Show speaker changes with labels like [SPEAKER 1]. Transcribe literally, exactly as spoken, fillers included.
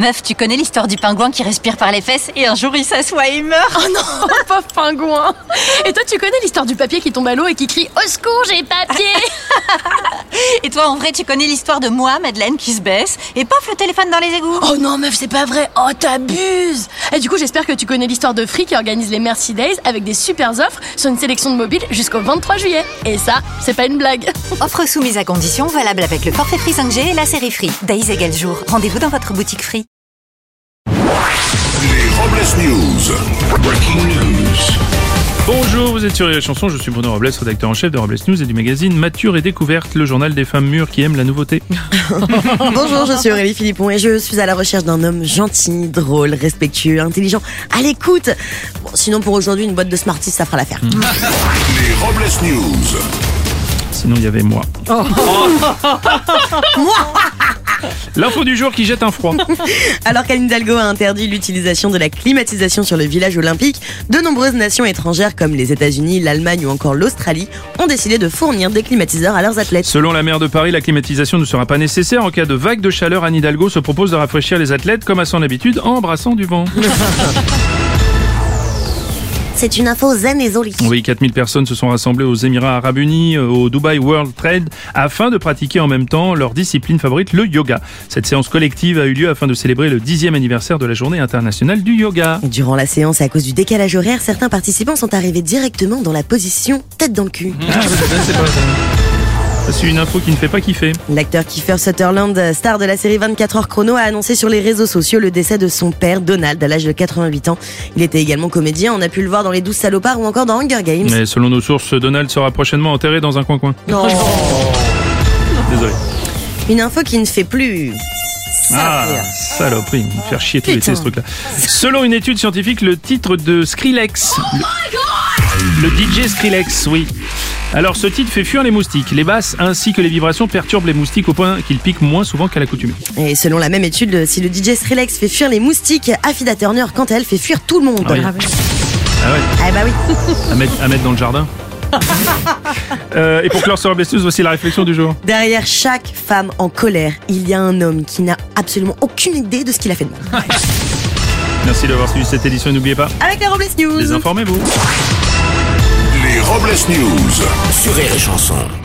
[SPEAKER 1] Meuf, tu connais l'histoire du pingouin qui respire par les fesses et un jour il s'assoit et il meurt?
[SPEAKER 2] Oh non, pauvre pingouin. Et toi, tu connais l'histoire du papier qui tombe à l'eau et qui crie « Au secours, j'ai papier !»
[SPEAKER 1] Et toi, en vrai, tu connais l'histoire de moi, Madeleine, qui se baisse et paf, le téléphone dans les égouts?
[SPEAKER 2] Oh non, meuf, c'est pas vrai. Oh, t'abuses. Et du coup, j'espère que tu connais l'histoire de Free qui organise les Merci Days avec des super offres sur une sélection de mobiles jusqu'au vingt-trois juillet. Et ça, c'est pas une blague.
[SPEAKER 1] Offre soumise à condition, valable avec le forfait Free cinq G et la série Free. Days égale jour. Rendez-vous dans votre boutique Free.
[SPEAKER 3] Les Robles News. Breaking news.
[SPEAKER 4] Bonjour, vous êtes sur les chansons, je suis Bruno Robles, rédacteur en chef de Robles News et du magazine Mature et Découverte, le journal des femmes mûres qui aiment la nouveauté.
[SPEAKER 5] Bonjour, je suis Aurélie Philippon et je suis à la recherche d'un homme gentil, drôle, respectueux, intelligent, à l'écoute. Bon, sinon pour aujourd'hui, une boîte de Smarties, ça fera l'affaire.
[SPEAKER 3] Les Robles News.
[SPEAKER 4] Sinon il y avait moi.
[SPEAKER 5] Oh. Moi.
[SPEAKER 4] L'info du jour qui jette un froid.
[SPEAKER 5] Alors qu'Anne Hidalgo a interdit l'utilisation de la climatisation sur le village olympique, de nombreuses nations étrangères comme les États-Unis, l'Allemagne ou encore l'Australie ont décidé de fournir des climatiseurs à leurs athlètes.
[SPEAKER 4] Selon la maire de Paris, la climatisation ne sera pas nécessaire. En cas de vague de chaleur, Anne Hidalgo se propose de rafraîchir les athlètes comme à son habitude en embrassant du vent.
[SPEAKER 5] C'est une info zen et zoli.
[SPEAKER 4] Oui, quatre mille personnes se sont rassemblées aux Émirats Arabes Unis, au Dubai World Trade, afin de pratiquer en même temps leur discipline favorite, le yoga. Cette séance collective a eu lieu afin de célébrer le dixième anniversaire de la journée internationale du yoga.
[SPEAKER 5] Durant la séance, et à cause du décalage horaire, certains participants sont arrivés directement dans la position tête dans le cul.
[SPEAKER 4] Ah, c'est pas ça. C'est une info qui ne fait pas kiffer.
[SPEAKER 5] L'acteur Kiefer Sutherland, star de la série vingt-quatre heures chrono, a annoncé sur les réseaux sociaux le décès de son père, Donald, à l'âge de quatre-vingt-huit ans. Il était également comédien, on a pu le voir dans Les douze salopards ou encore dans Hunger Games.
[SPEAKER 4] Mais selon nos sources, Donald sera prochainement enterré dans un coin-coin.
[SPEAKER 5] Non.
[SPEAKER 4] Désolé.
[SPEAKER 5] Une info qui ne fait plus...
[SPEAKER 4] Ah, saloperie, me faire chier tout l'été ce truc-là. Selon une étude scientifique, le titre de Skrillex... Le, le D J Skrillex, oui. Alors ce titre fait fuir les moustiques. Les basses ainsi que les vibrations perturbent les moustiques au point qu'ils piquent moins souvent qu'à l'accoutumée.
[SPEAKER 5] Et selon la même étude, si le D J Skrillex fait fuir les moustiques, Affida Turner, quant à elle, fait fuir tout le monde.
[SPEAKER 4] Ah, oui. Ah ouais.
[SPEAKER 5] Ah bah oui.
[SPEAKER 4] À mettre, à mettre dans le jardin. euh, et pour clore sur Robles News, voici la réflexion du jour.
[SPEAKER 5] Derrière chaque femme en colère, il y a un homme qui n'a absolument aucune idée de ce qu'il a fait de mal.
[SPEAKER 4] Merci d'avoir suivi cette édition et n'oubliez pas,
[SPEAKER 5] avec les Robles News,
[SPEAKER 4] désinformez-vous.
[SPEAKER 3] Les Robles News sur Rire et Chanson.